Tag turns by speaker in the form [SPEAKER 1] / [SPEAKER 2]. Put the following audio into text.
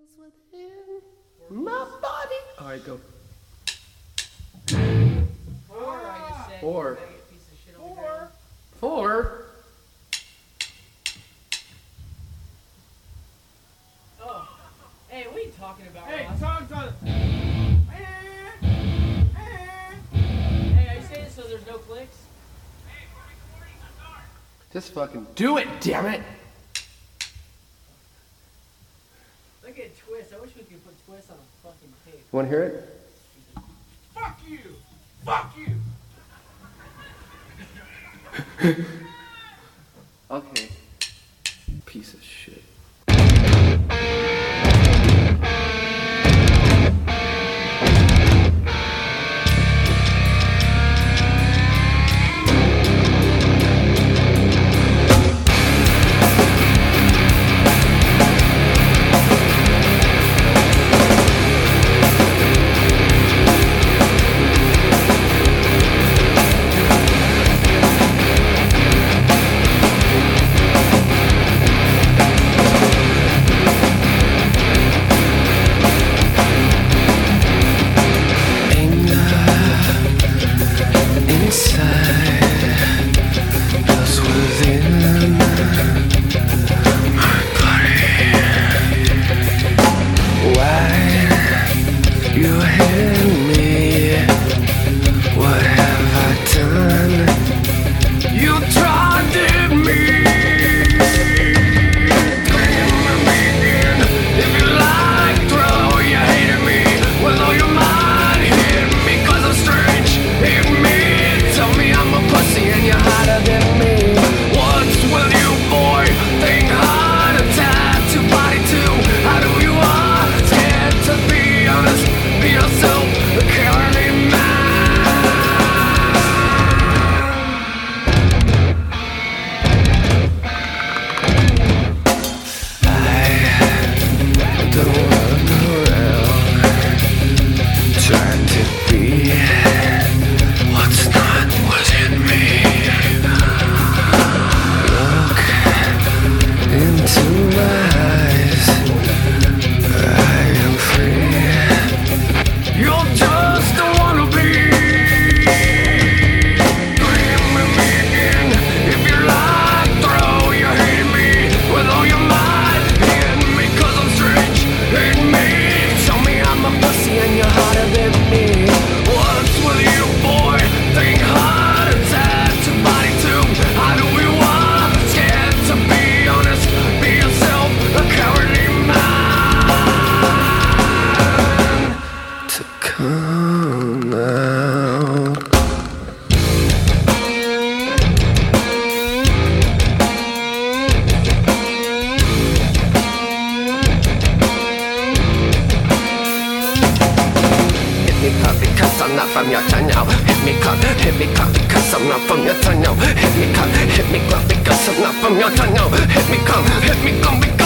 [SPEAKER 1] Within my body. All right, go. Four. Four.
[SPEAKER 2] Oh. Hey, what are you talking about,
[SPEAKER 3] Hey,
[SPEAKER 2] Ross?
[SPEAKER 3] talk to
[SPEAKER 2] Hey, are you saying so there's no clicks?
[SPEAKER 1] Just fucking do it, damn it.
[SPEAKER 2] Look at Twist. I wish we could put Twist on a fucking tape.
[SPEAKER 1] You want to hear it?
[SPEAKER 3] fuck you! Fuck you!
[SPEAKER 1] Okay. Piece of shit.
[SPEAKER 4] Because I'm not from your town now. Hit me club because I'm not from your town now. Hit me club because I'm not from your town now. Hit me club because